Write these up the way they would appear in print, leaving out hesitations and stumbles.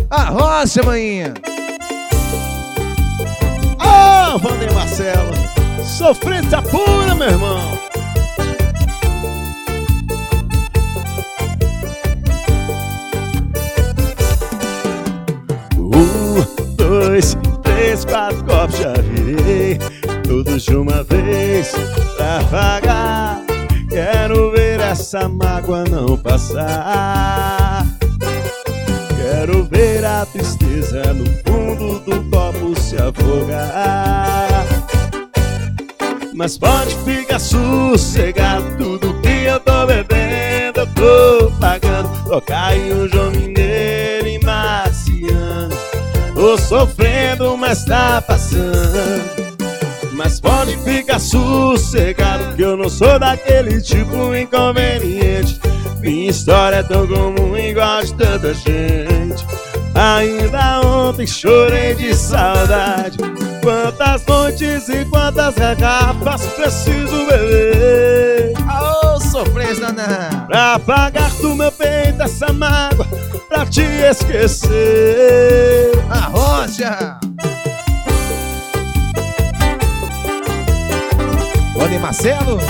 Arrocha, maninha. Ah, Wander Marcelo, sofrência pura, meu irmão. 1, 2, 3, 4 copos já virei, todos de uma vez pra pagar. Quero ver essa mágoa não passar. Quero ver a tristeza no fundo do copo se afogar. Mas pode ficar sossegado, tudo que eu tô bebendo eu tô pagando. Tocar em um João Mineiro e Marciano, tô sofrendo, mas tá passando. Mas pode ficar sossegado, que eu não sou daquele tipo inconveniente. Minha história é tão comum igual de tanta gente. Ainda ontem chorei de saudade. Quantas noites e quantas garrafas preciso beber. Aô, sofrência, Naná. Pra apagar do meu peito essa mágoa, pra te esquecer. Arrocha. Wander Marcelo.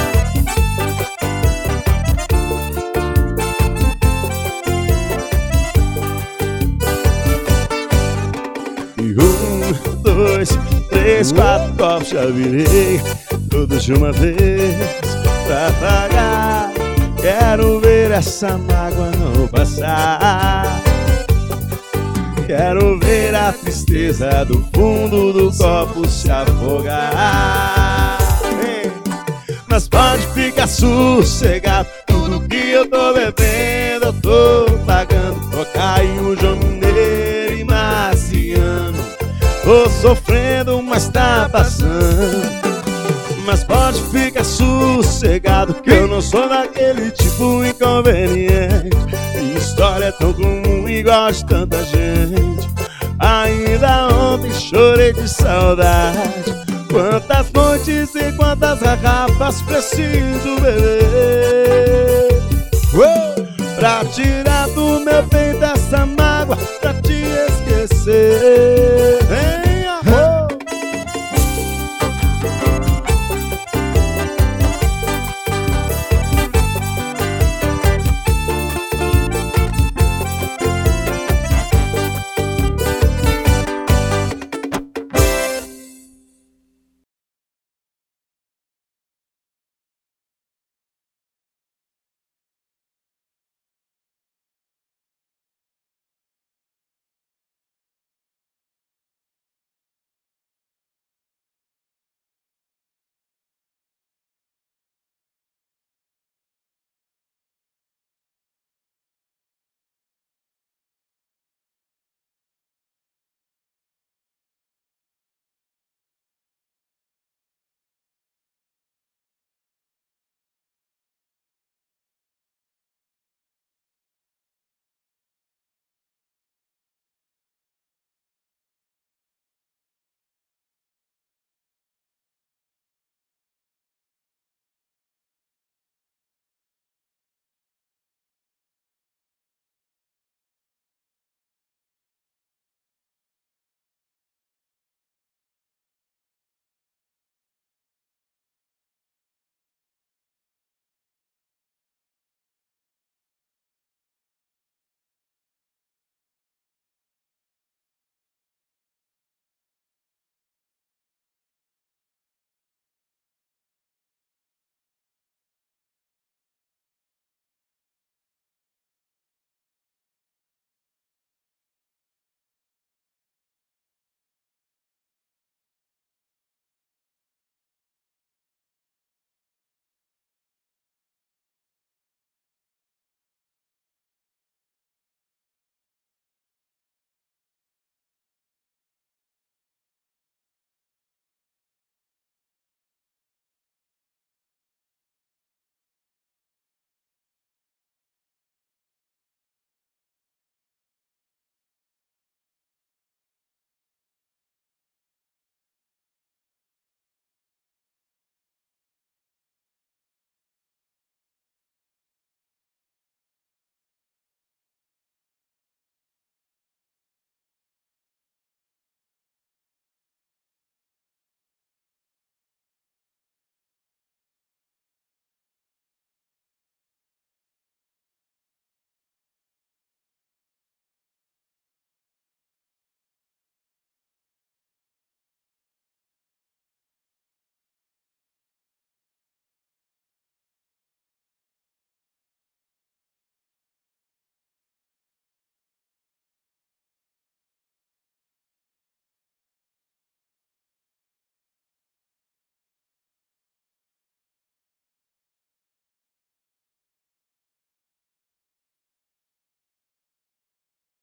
E 1, 2, 3, 4 copos já virei, todos de uma vez pra pagar. Quero ver essa mágoa não passar. Quero ver a tristeza do fundo do copo se afogar. Mas pode ficar sossegado, tudo que eu tô bebendo eu tô pagando. Tocar em um João Mineiro e Marciano, tô sofrendo, mas tá passando. Mas pode ficar sossegado, que eu não sou daquele tipo inconveniente. Minha história é tão comum igual de tanta gente. Ainda ontem chorei de saudade. Quantas noites e quantas garrafas preciso beber pra tirar do meu peito essa mágoa, pra te esquecer.